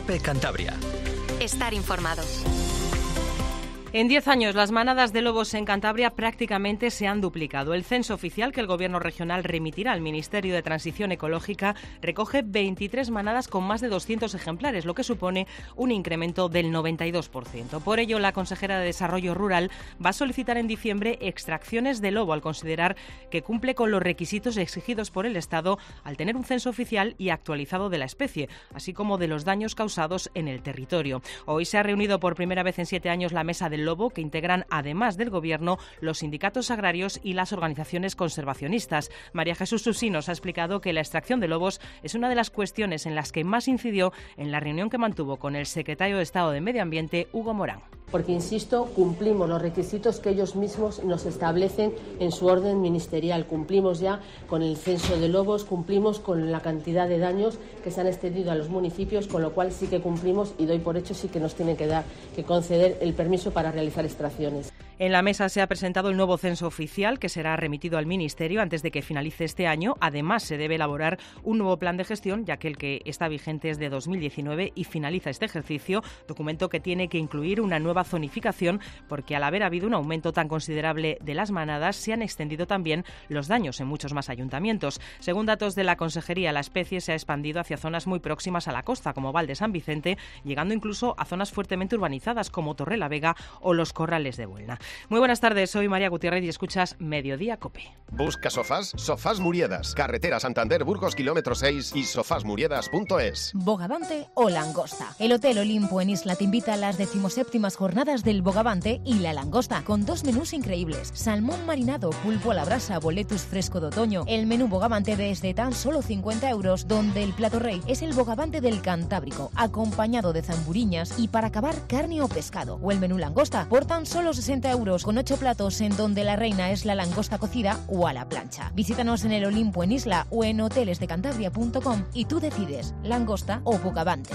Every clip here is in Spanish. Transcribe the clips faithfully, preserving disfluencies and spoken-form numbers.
COPE Cantabria. Estar informado. En diez años, las manadas de lobos en Cantabria prácticamente se han duplicado. El censo oficial que el Gobierno regional remitirá al Ministerio de Transición Ecológica recoge veintitrés manadas con más de doscientos ejemplares, lo que supone un incremento del noventa y dos por ciento. Por ello, la consejera de Desarrollo Rural va a solicitar en diciembre extracciones de lobo al considerar que cumple con los requisitos exigidos por el Estado al tener un censo oficial y actualizado de la especie, así como de los daños causados en el territorio. Hoy se ha reunido por primera vez en siete años la mesa de lobo, que integran, además del Gobierno, los sindicatos agrarios y las organizaciones conservacionistas. María Jesús Susí nos ha explicado que la extracción de lobos es una de las cuestiones en las que más incidió en la reunión que mantuvo con el secretario de Estado de Medio Ambiente, Hugo Morán. Porque, insisto, cumplimos los requisitos que ellos mismos nos establecen en su orden ministerial. Cumplimos ya con el censo de lobos, cumplimos con la cantidad de daños que se han extendido a los municipios, con lo cual sí que cumplimos y doy por hecho sí que nos tienen que dar, que conceder el permiso para realizar extracciones. En la mesa se ha presentado el nuevo censo oficial que será remitido al Ministerio antes de que finalice este año. Además, se debe elaborar un nuevo plan de gestión, ya que el que está vigente es de dos mil diecinueve y finaliza este ejercicio, documento que tiene que incluir una nueva zonificación, porque al haber habido un aumento tan considerable de las manadas, se han extendido también los daños en muchos más ayuntamientos. Según datos de la Consejería, la especie se ha expandido hacia zonas muy próximas a la costa, como Val de San Vicente, llegando incluso a zonas fuertemente urbanizadas como Torrelavega o los Corrales de Buelna. Muy buenas tardes, soy María Gutiérrez y escuchas Mediodía COPE. ¿Busca sofás? Sofás Muriedas, carretera Santander, Burgos, kilómetro seis y sofás muriedas punto es. Bogavante o langosta. El Hotel Olimpo en Isla te invita a las decimoséptimas jornadas del Bogavante y la langosta, con dos menús increíbles: salmón marinado, pulpo a la brasa, boletus fresco de otoño. El menú Bogavante desde tan solo cincuenta euros, donde el plato rey es el Bogavante del Cantábrico, acompañado de zamburiñas y para acabar carne o pescado. O el menú langosta por tan solo sesenta euros, con ocho platos, en donde la reina es la langosta cocida o a la plancha. Visítanos en el Olimpo en Isla o en hoteles de cantabria punto com y tú decides, langosta o Bogavante.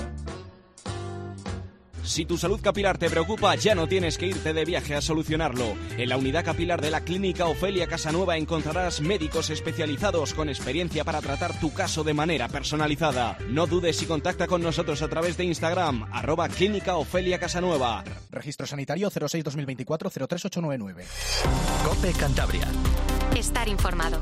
Si tu salud capilar te preocupa, ya no tienes que irte de viaje a solucionarlo. En la unidad capilar de la Clínica Ofelia Casanueva encontrarás médicos especializados con experiencia para tratar tu caso de manera personalizada. No dudes y contacta con nosotros a través de Instagram, arroba Clínica Ofelia Casanueva. Registro sanitario cero seis dos mil veinticuatro cero tres ocho nueve nueve. COPE Cantabria. Estar informado.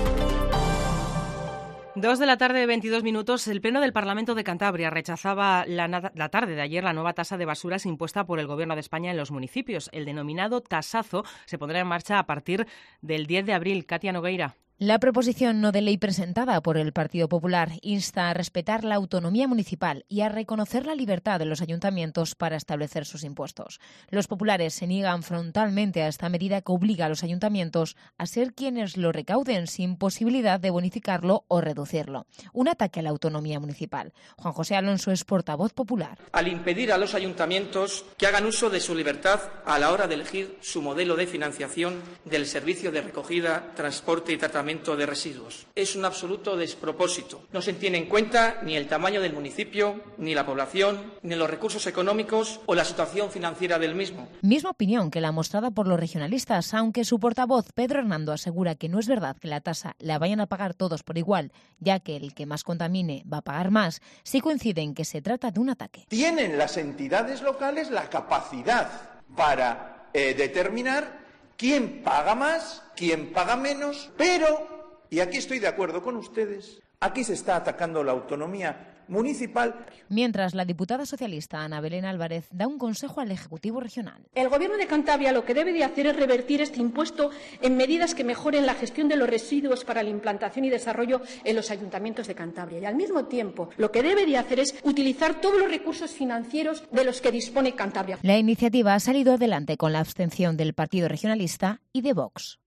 Dos de la tarde, veintidós minutos. El Pleno del Parlamento de Cantabria rechazaba la, la tarde de ayer la nueva tasa de basuras impuesta por el Gobierno de España en los municipios. El denominado tasazo se pondrá en marcha a partir del diez de abril. Katia Nogueira. La proposición no de ley presentada por el Partido Popular insta a respetar la autonomía municipal y a reconocer la libertad de los ayuntamientos para establecer sus impuestos. Los populares se niegan frontalmente a esta medida que obliga a los ayuntamientos a ser quienes lo recauden sin posibilidad de bonificarlo o reducirlo. Un ataque a la autonomía municipal. Juan José Alonso es portavoz popular. Al impedir a los ayuntamientos que hagan uso de su libertad a la hora de elegir su modelo de financiación del servicio de recogida, transporte y tratamiento de residuos. Es un absoluto despropósito. No se tiene en cuenta ni el tamaño del municipio, ni la población, ni los recursos económicos o la situación financiera del mismo. Misma opinión que la mostrada por los regionalistas, aunque su portavoz Pedro Hernando asegura que no es verdad que la tasa la vayan a pagar todos por igual, ya que el que más contamine va a pagar más, sí coinciden que se trata de un ataque. Tienen las entidades locales la capacidad para eh, determinar quién paga más, quién paga menos, pero, y aquí estoy de acuerdo con ustedes, aquí se está atacando la autonomía municipal. Mientras, la diputada socialista Ana Belén Álvarez da un consejo al Ejecutivo Regional. El Gobierno de Cantabria lo que debe de hacer es revertir este impuesto en medidas que mejoren la gestión de los residuos para la implantación y desarrollo en los ayuntamientos de Cantabria. Y al mismo tiempo, lo que debe de hacer es utilizar todos los recursos financieros de los que dispone Cantabria. La iniciativa ha salido adelante con la abstención del Partido Regionalista y de Vox.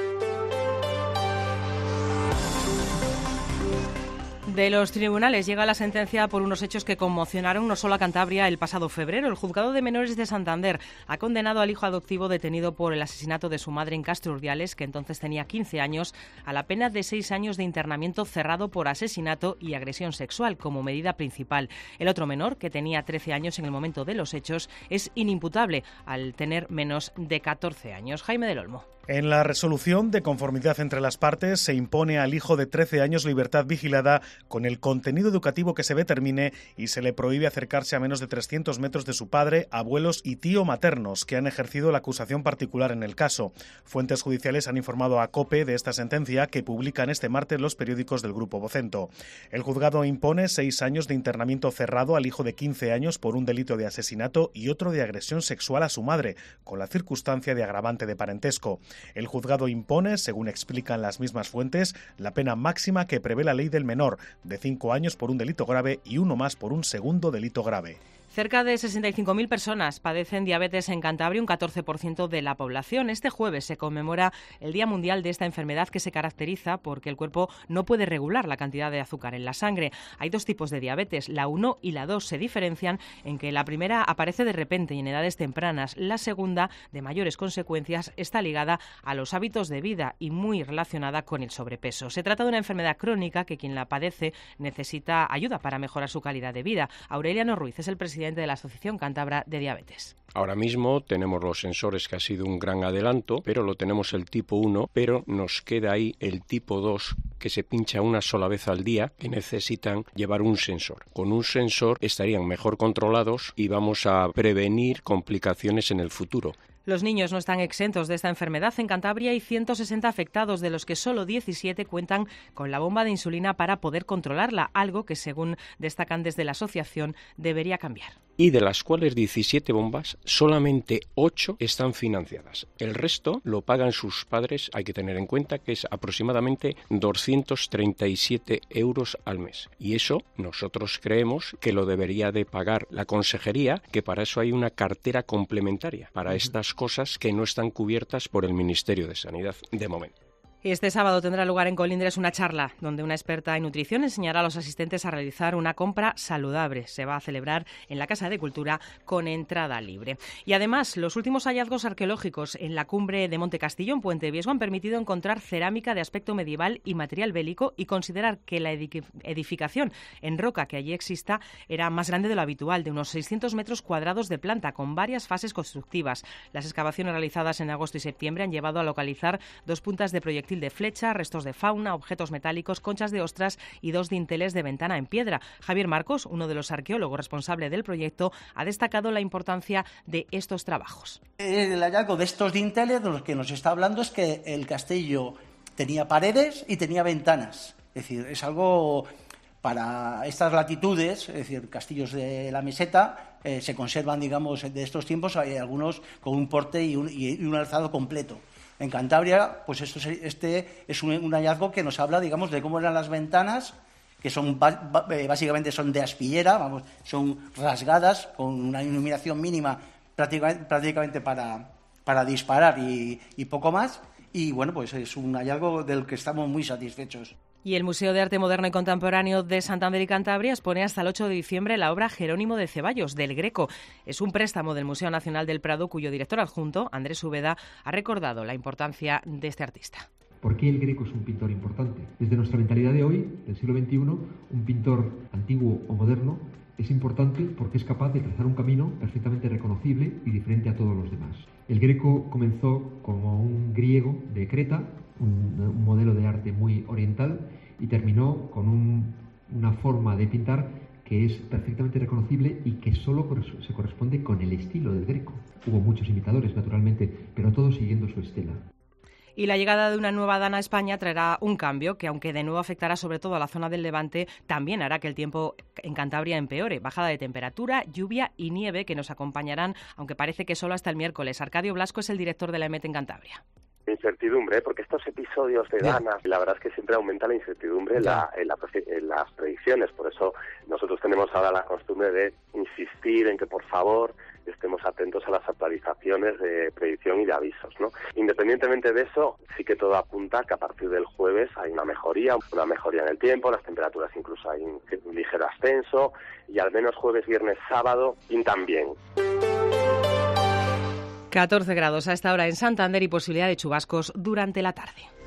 De los tribunales llega la sentencia por unos hechos que conmocionaron no solo a Cantabria el pasado febrero. El Juzgado de Menores de Santander ha condenado al hijo adoptivo detenido por el asesinato de su madre en Castro Urdiales, que entonces tenía quince años, a la pena de seis años de internamiento cerrado por asesinato y agresión sexual como medida principal. El otro menor, que tenía trece años en el momento de los hechos, es inimputable al tener menos de catorce años. Jaime del Olmo. En la resolución de conformidad entre las partes se impone al hijo de trece años libertad vigilada con el contenido educativo que se determine, y se le prohíbe acercarse a menos de trescientos metros de su padre, abuelos y tío maternos, que han ejercido la acusación particular en el caso. Fuentes judiciales han informado a COPE de esta sentencia, que publican este martes los periódicos del Grupo Vocento. El juzgado impone seis años de internamiento cerrado al hijo de quince años por un delito de asesinato y otro de agresión sexual a su madre, con la circunstancia de agravante de parentesco. El juzgado impone, según explican las mismas fuentes, la pena máxima que prevé la ley del menor, de cinco años por un delito grave y uno más por un segundo delito grave. Cerca de sesenta y cinco mil personas padecen diabetes en Cantabria, un catorce por ciento de la población. Este jueves se conmemora el Día Mundial de esta enfermedad, que se caracteriza porque el cuerpo no puede regular la cantidad de azúcar en la sangre. Hay dos tipos de diabetes, la uno y la dos. Se diferencian en que la primera aparece de repente y en edades tempranas. La segunda, de mayores consecuencias, está ligada a los hábitos de vida y muy relacionada con el sobrepeso. Se trata de una enfermedad crónica que quien la padece necesita ayuda para mejorar su calidad de vida. Aureliano Ruiz es el presidente de la Asociación Cántabra de Diabetes. Ahora mismo tenemos los sensores, que ha sido un gran adelanto, pero lo tenemos el tipo uno, pero nos queda ahí el tipo dos, que se pincha una sola vez al día, que necesitan llevar un sensor. Con un sensor estarían mejor controlados y vamos a prevenir complicaciones en el futuro. Los niños no están exentos de esta enfermedad. En Cantabria hay ciento sesenta afectados, de los que solo diecisiete cuentan con la bomba de insulina para poder controlarla, algo que, según destacan desde la asociación, debería cambiar. Y de las cuales diecisiete bombas, solamente ocho están financiadas. El resto lo pagan sus padres. Hay que tener en cuenta que es aproximadamente doscientos treinta y siete euros al mes. Y eso nosotros creemos que lo debería de pagar la consejería, que para eso hay una cartera complementaria para estas cosas que no están cubiertas por el Ministerio de Sanidad de momento. Este sábado tendrá lugar en Colindres una charla donde una experta en nutrición enseñará a los asistentes a realizar una compra saludable. Se va a celebrar en la Casa de Cultura con entrada libre. Y además, los últimos hallazgos arqueológicos en la cumbre de Monte Castillo, en Puente Viesgo, han permitido encontrar cerámica de aspecto medieval y material bélico, y considerar que la edificación en roca que allí exista era más grande de lo habitual, de unos seiscientos metros cuadrados de planta, con varias fases constructivas. Las excavaciones realizadas en agosto y septiembre han llevado a localizar dos puntas de proyectil de flecha, restos de fauna, objetos metálicos, conchas de ostras y dos dinteles de ventana en piedra. Javier Marcos, uno de los arqueólogos responsables del proyecto, ha destacado la importancia de estos trabajos. El hallazgo de estos dinteles, de los que nos está hablando, es que el castillo tenía paredes y tenía ventanas. Es decir, es algo para estas latitudes, es decir, castillos de la meseta, eh, se conservan, digamos, de estos tiempos, hay algunos con un porte y un, y un alzado completo. En Cantabria, pues esto, este es un, un hallazgo que nos habla, digamos, de cómo eran las ventanas, que son básicamente son de aspillera, vamos, son rasgadas con una iluminación mínima prácticamente, prácticamente para, para disparar y, y poco más. Y bueno, pues es un hallazgo del que estamos muy satisfechos. Y el Museo de Arte Moderno y Contemporáneo de Santander y Cantabria expone hasta el ocho de diciembre la obra Jerónimo de Ceballos, del Greco. Es un préstamo del Museo Nacional del Prado, cuyo director adjunto, Andrés Úbeda, ha recordado la importancia de este artista. ¿Por qué el Greco es un pintor importante? Desde nuestra mentalidad de hoy, del siglo veintiuno, un pintor antiguo o moderno es importante porque es capaz de trazar un camino perfectamente reconocible y diferente a todos los demás. El Greco comenzó como un griego de Creta, un, un modelo de arte muy oriental, y terminó con un, una forma de pintar que es perfectamente reconocible y que solo se corresponde con el estilo del Greco. Hubo muchos imitadores, naturalmente, pero todos siguiendo su estela. Y la llegada de una nueva dana a España traerá un cambio que, aunque de nuevo afectará sobre todo a la zona del Levante, también hará que el tiempo en Cantabria empeore. Bajada de temperatura, lluvia y nieve que nos acompañarán, aunque parece que solo hasta el miércoles. Arcadio Blasco es el director de la EMET en Cantabria. Incertidumbre, ¿eh? Porque estos episodios de danas, la verdad es que siempre aumenta la incertidumbre en, la, en, la, en las predicciones. Por eso nosotros tenemos ahora la costumbre de insistir en que, por favor, estemos atentos a las actualizaciones de predicción y de avisos, ¿no? Independientemente de eso, sí que todo apunta que a partir del jueves hay una mejoría, una mejoría en el tiempo, las temperaturas incluso hay un, un ligero ascenso, y al menos jueves, viernes, sábado pintan bien. catorce grados a esta hora en Santander y posibilidad de chubascos durante la tarde.